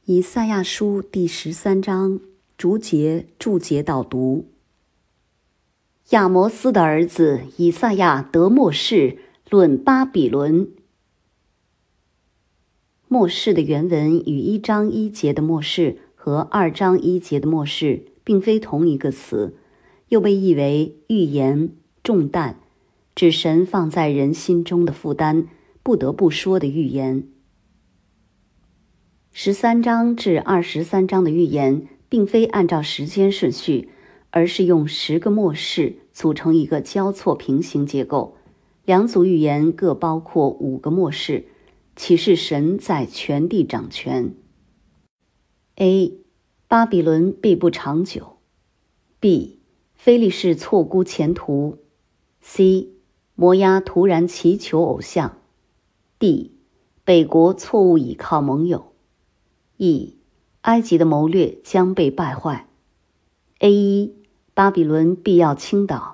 以赛亚书第13章逐节注解导读。亚摩斯的儿子以赛亚得默示，论巴比伦。默示的原文与1章1节的默示和2章1节的默示并非同一个词，又被译为预言、重担，指神放在人心中的负担，不得不说的预言。13章至23章的预言并非按照时间顺序，而是用10个默示组成一个交错平行结构。两组预言各包括5个默示，启示神在全地掌权。A. 巴比伦必不长久。 B. 非利士错估前途。 C. 摩押突然祈求偶像。 D. 北国错误倚靠盟友。 E. 埃及的谋略将被败坏。 A1. 巴比伦必要倾倒。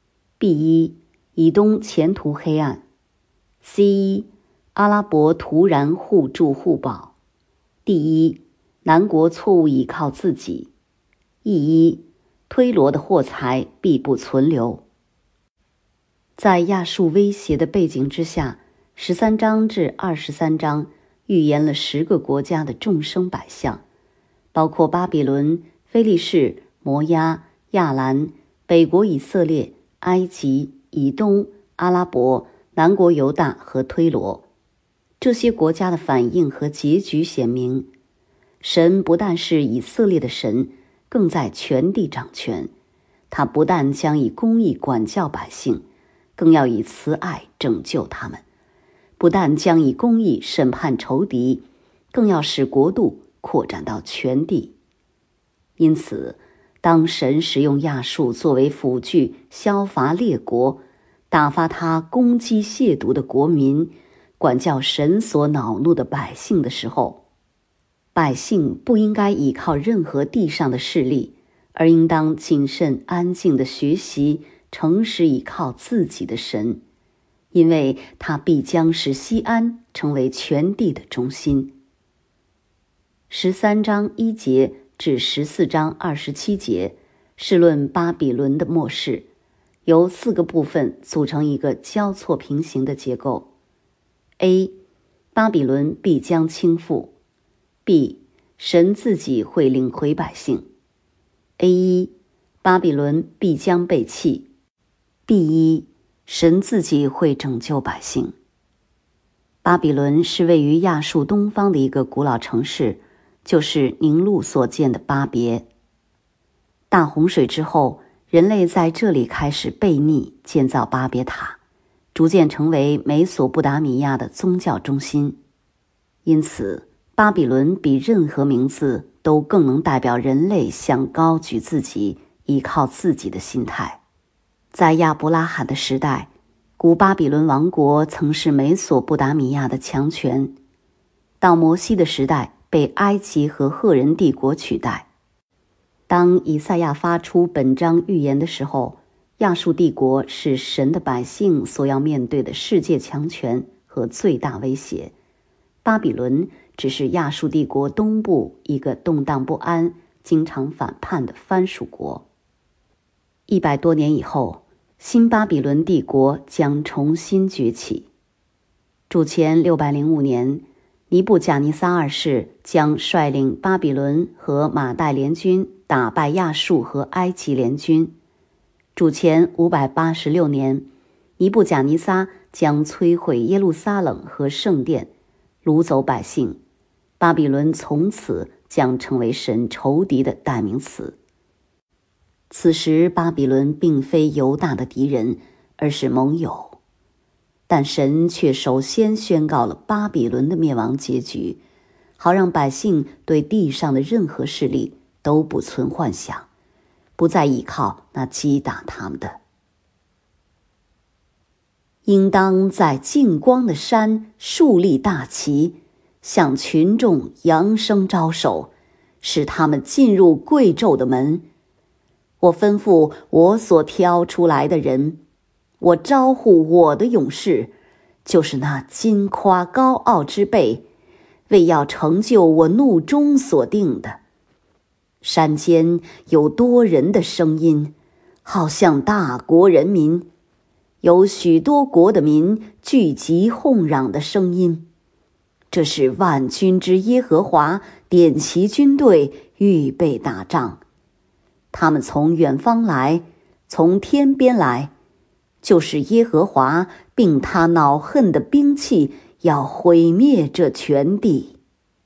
B1. 以东前途黑暗。 C1. 阿拉伯突然互助互保。 D1. 南国错误倚靠自己。 E1. 推罗的货财必不存留。在亚述威胁的背景之下，13章至23章预言了10个国家的众生百象，包括巴比伦、非利士、摩押、亚兰、北国以色列、埃及、以东、阿拉伯、南国犹大和推罗。这些国家的反应和结局显明，神不但是以色列的神，更在全地掌权。他不但将以公义管教百姓，更要以慈爱拯救他们；不但将以公义审判仇敌，更要使国度扩展到全地。因此，当神使用亚述作为辅具消伐列国，打发他攻击亵渎的国民，管教神所恼怒的百姓的时候，百姓不应该依靠任何地上的势力，而应当谨慎安静地学习，诚实依靠自己的神，因为他必将使西安成为全地的中心。13章1节至14章27节是论巴比伦的默示，由4个部分组成一个交错平行的结构。 A. 巴比伦必将倾覆。 B. 神自己会领回百姓。 A1. 巴比伦必将被弃。 B1. 神自己会拯救百姓。巴比伦是位于亚述东方的一个古老城市，就是宁录所建的巴别。大洪水之后，人类在这里开始悖逆建造巴别塔，逐渐成为美索不达米亚的宗教中心。因此，巴比伦比任何名字都更能代表人类想高举自己、依靠自己的心态。在亚伯拉罕的时代，古巴比伦王国曾是美索不达米亚的强权，到摩西的时代被埃及和赫人帝国取代。当以赛亚发出本章预言的时候，亚述帝国是神的百姓所要面对的世界强权和最大威胁。巴比伦只是亚述帝国东部一个动荡不安、经常反叛的藩属国。100多年以后，新巴比伦帝国将重新崛起。主前605年，尼布甲尼撒二世将率领巴比伦和马代联军打败亚述和埃及联军。主前586年，尼布甲尼撒将摧毁耶路撒冷和圣殿，掳走百姓。巴比伦从此将成为神仇敌的代名词。此时巴比伦并非犹大的敌人，而是盟友。但神却首先宣告了巴比伦的灭亡结局，好让百姓对地上的任何势力都不存幻想，不再依靠那击打他们的。应当在净光的山树立大旗，向群众扬声招手，使他们进入贵胄的门。我吩咐我所挑出来的人，我招呼我的勇士，就是那矜夸高傲之辈， 为要成就我怒中所定的。山间有多人的声音，好像大国人民，有许多国的民聚集哄嚷的声音。这是万军之耶和华点齐军队，预备打仗。他们从远方来，从天边来，就是耶和华并他恼恨的兵器，要毁灭这全地。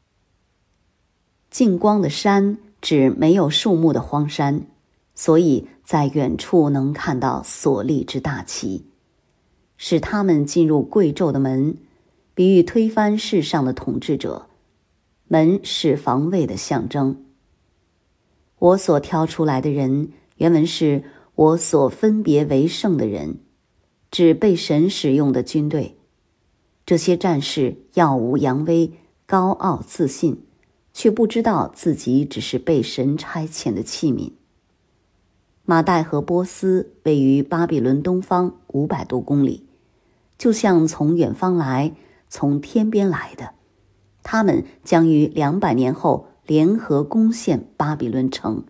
近光的山指没有树木的荒山，所以在远处能看到所立之大旗，使他们进入贵胄的门，比喻推翻世上的统治者。门是防卫的象征。我所挑出来的人，原文是我所分别为圣的人，指被神使用的军队。这些战士耀武扬威，高傲自信，却不知道自己只是被神差遣的器皿。马代和波斯位于巴比伦东方500多公里，就像从远方来，从天边来的。他们将于200年后联合攻陷巴比伦城。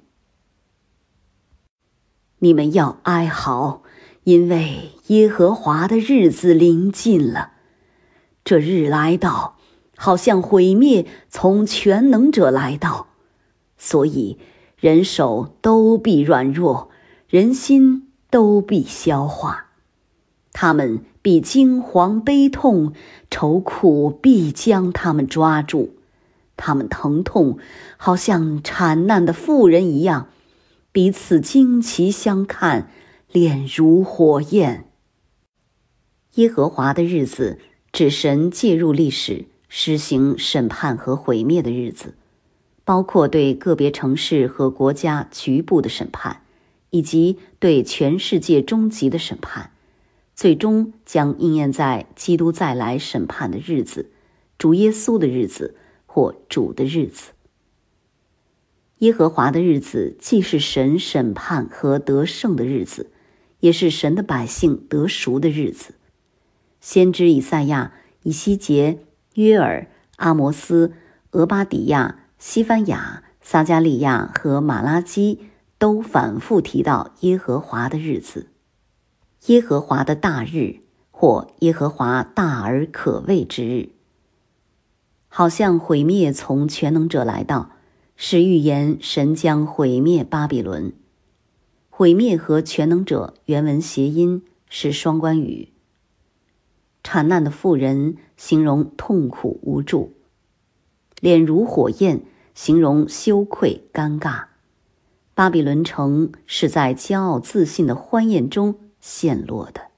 你们要哀嚎，因为耶和华的日子临近了。这日来到，好像毁灭从全能者来到，所以人手都必软弱，人心都必消化。他们必惊惶悲痛，愁苦必将他们抓住。他们疼痛，好像产难的妇人一样，彼此惊奇相看，脸如火焰。耶和华的日子指神介入历史，施行审判和毁灭的日子，包括对个别城市和国家局部的审判，以及对全世界终极的审判，最终将应验在基督再来审判的日子，主耶稣的日子，或主的日子。耶和华的日子既是神审判和得胜的日子，也是神的百姓得赎的日子。先知以赛亚、以西结、约珥、阿摩斯、俄巴底亚、西番雅、撒迦利亚和马拉基都反复提到耶和华的日子。耶和华的大日，或耶和华大而可畏之日，好像毁灭从全能者来到，是预言神将毁灭巴比伦。毁灭和全能者原文谐音是双关语。产难的妇人形容痛苦无助，脸如火焰形容羞愧尴尬。巴比伦城是在骄傲自信的欢宴中陷落的。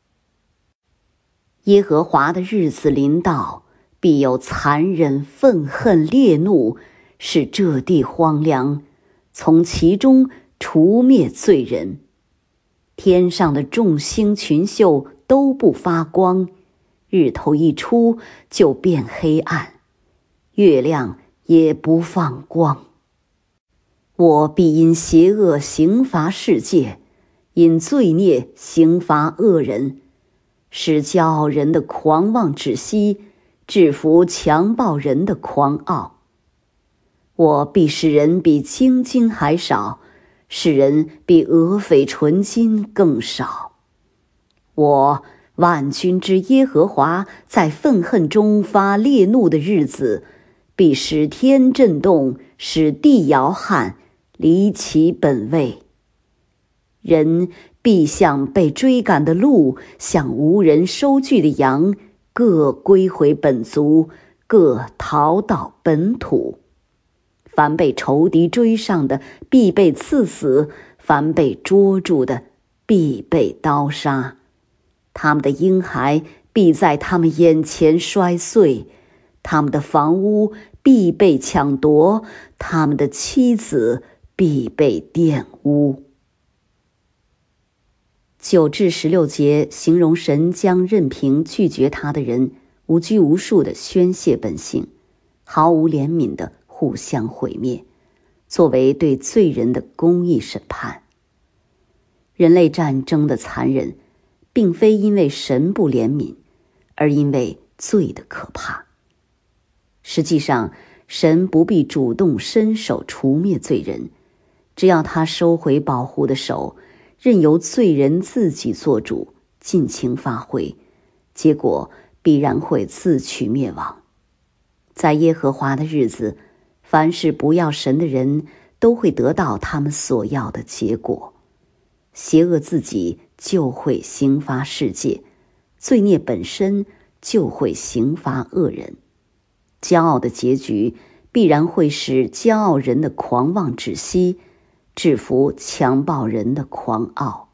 耶和华的日子临到，必有残忍愤恨烈怒，使这地荒凉，从其中除灭罪人。天上的众星群宿都不发光，日头一出就变黑暗，月亮也不放光。我必因邪恶刑罚世界，因罪孽刑罚恶人，使骄傲人的狂妄止息，制服强暴人的狂傲。我必使人比精金还少，使人比俄斐纯金更少。我万军之耶和华在愤恨中发烈怒的日子，必使天震动，使地摇撼，离其本位。人必像被追赶的鹿，像无人收据的羊，各归回本族，各逃到本土。凡被仇敌追上的，必被刺死；凡被捉住的，必被刀杀。他们的婴孩必在他们眼前摔碎，他们的房屋必被抢夺，他们的妻子必被玷污。9至16节形容神将任凭拒绝他的人无拘无束地宣泄本性，毫无怜悯地互相毁灭，作为对罪人的公义审判。人类战争的残忍，并非因为神不怜悯，而因为罪的可怕。 实际上，神不必主动伸手除灭罪人，只要他收回保护的手，任由罪人自己做主，尽情发挥，结果必然会自取灭亡。在耶和华的日子，凡是不要神的人都会得到他们所要的结果。邪恶自己就会刑罚世界，罪孽本身就会刑罚恶人。骄傲的结局必然会使骄傲人的狂妄止息，制服强暴人的狂傲。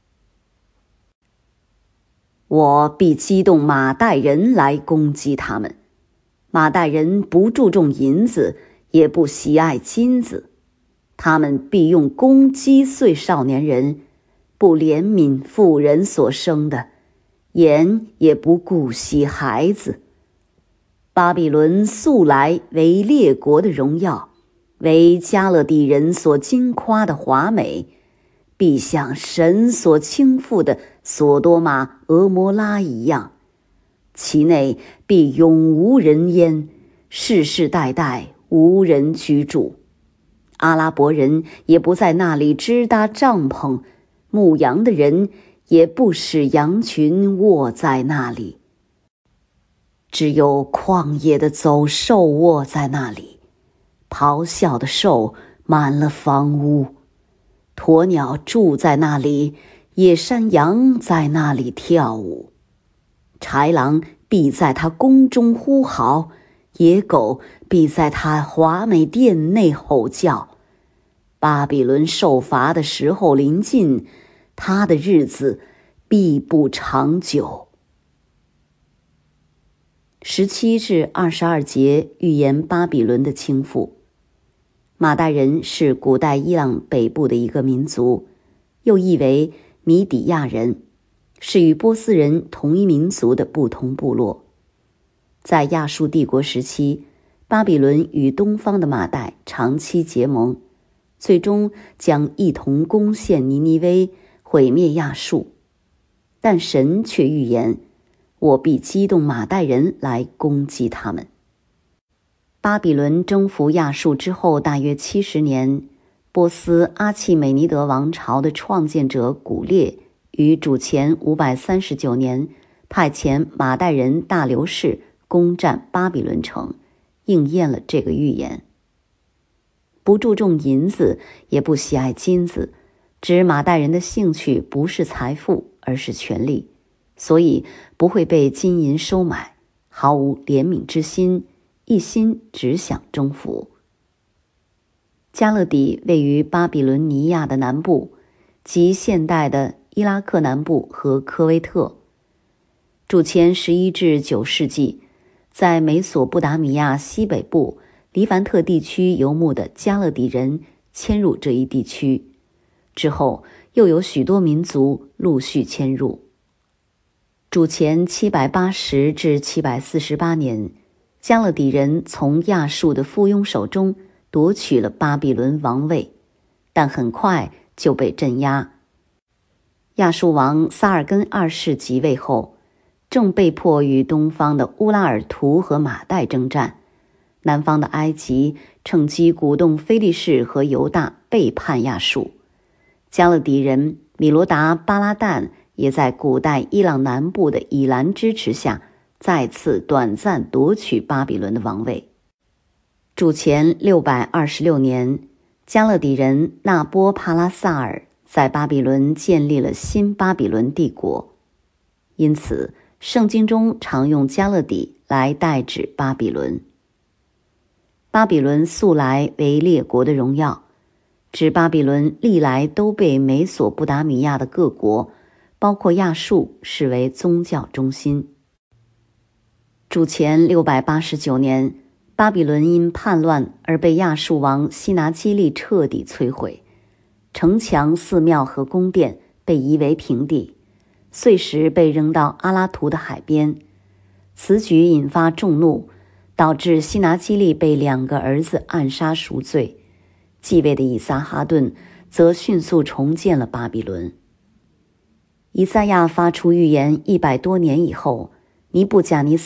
我必激动马代人来攻击他们。马代人不注重银子，也不喜爱金子，他们必用弓击碎少年人，不怜悯妇人所生的，眼也不顾惜孩子。巴比伦素来为列国的荣耀，为加勒底人所惊夸的华美，必像神所倾覆的索多玛、俄摩拉一样，其内必永无人烟，世世代代无人居住。阿拉伯人也不在那里支搭帐篷，牧羊的人也不使羊群卧在那里，只有旷野的走兽卧在那里，咆哮的兽满了房屋，鸵鸟住在那里，野山羊在那里跳舞，豺狼必在他宫中呼嚎，野狗必在他华美殿内吼叫。巴比伦受罚的时候临近，他的日子必不长久。17至22节预言巴比伦的倾覆。马代人是古代伊朗北部的一个民族，又译为米底亚人，是与波斯人同一民族的不同部落。在亚述帝国时期，巴比伦与东方的马代长期结盟，最终将一同攻陷尼尼微，毁灭亚述。但神却预言，我必激动马代人来攻击他们。巴比伦征服亚述之后大约70年，波斯阿契美尼德王朝的创建者古列于主前539年派遣马代人大流士攻占巴比伦城，应验了这个预言。不注重银子，也不喜爱金子，指马代人的兴趣不是财富，而是权力，所以不会被金银收买，毫无怜悯之心，一心只想征服。加勒底位于巴比伦尼亚的南部，即现代的伊拉克南部和科威特。主前11至9世纪，在美索不达米亚西北部黎凡特地区游牧的加勒底人迁入这一地区，之后又有许多民族陆续迁入。主前780至748年，加勒底人从亚述的附庸手中夺取了巴比伦王位，但很快就被镇压。亚述王撒尔根二世即位后，正被迫与东方的乌拉尔图和马代征战，南方的埃及趁机鼓动非利士和犹大背叛亚述。加勒底人米罗达巴拉旦也在古代伊朗南部的以兰支持下，再次短暂夺取巴比伦的王位。主前626年，加勒底人纳波帕拉萨尔在巴比伦建立了新巴比伦帝国，因此圣经中常用加勒底来代指巴比伦。巴比伦素来为列国的荣耀，指巴比伦历来都被美索不达米亚的各国，包括亚述，视为宗教中心。主前689年，巴比伦因叛乱而被亚述王西拿基利彻底摧毁，城墙、寺庙和宫殿被夷为平地，碎石被扔到阿拉图的海边。此举引发众怒，导致西拿基利被2个儿子暗杀赎罪。继位的以撒哈顿则迅速重建了巴比伦。以赛亚发出预言100多年以后，尼布甲尼撒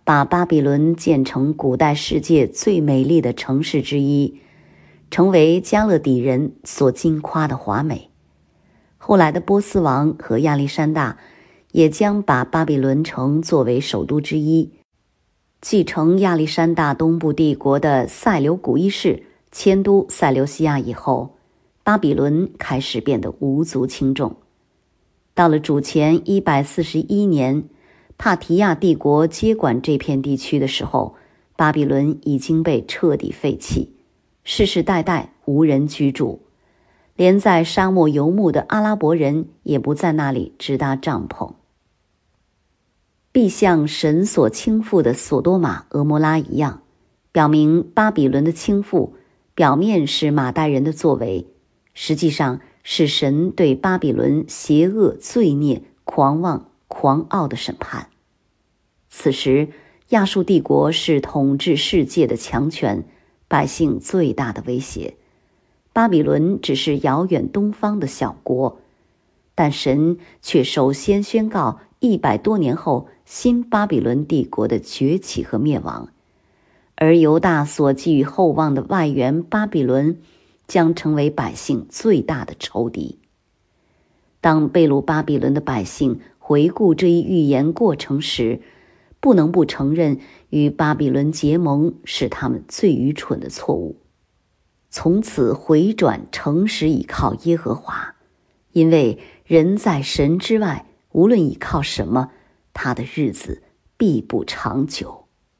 把巴比伦建成古代世界最美丽的城市之一，成为加勒底人所惊夸的华美。后来的波斯王和亚历山大也将把巴比伦城作为首都之一。继承亚历山大东部帝国的塞琉古一世迁都塞琉西亚以后，巴比伦开始变得无足轻重。到了主前141年，帕提亚帝国接管这片地区的时候，巴比伦已经被彻底废弃，世世代代无人居住，连在沙漠游牧的阿拉伯人也不在那里支搭帐篷。必像神所倾覆的索多玛、俄摩拉一样，表明巴比伦的倾覆表面是马代人的作为，实际上是神对巴比伦邪恶、罪孽、狂妄、狂傲的审判。此时亚述帝国是统治世界的强权，百姓最大的威胁，巴比伦只是遥远东方的小国，但神却首先宣告100多年后新巴比伦帝国的崛起和灭亡，而犹大所寄予厚望的外援巴比伦将成为百姓最大的仇敌。当被掳巴比伦的百姓回顾这一预言过程时，不能不承认与巴比伦结盟是他们最愚蠢的错误，从此回转诚实倚靠耶和华，因为人在神之外，无论倚靠什么，他的日子必不长久。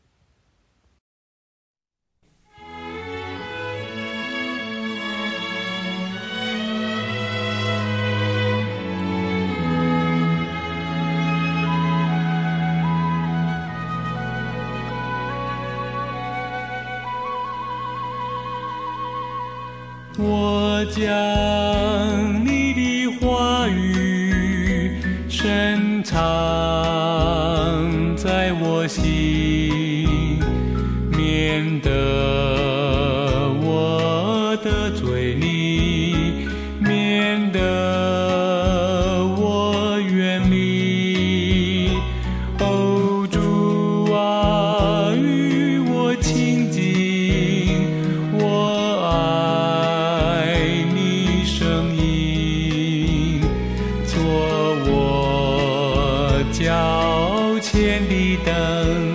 我将你的话语深藏在我心，免得我得罪你，免得我远离。哦，主啊，与我亲近，我爱你声音，做我脚前的灯。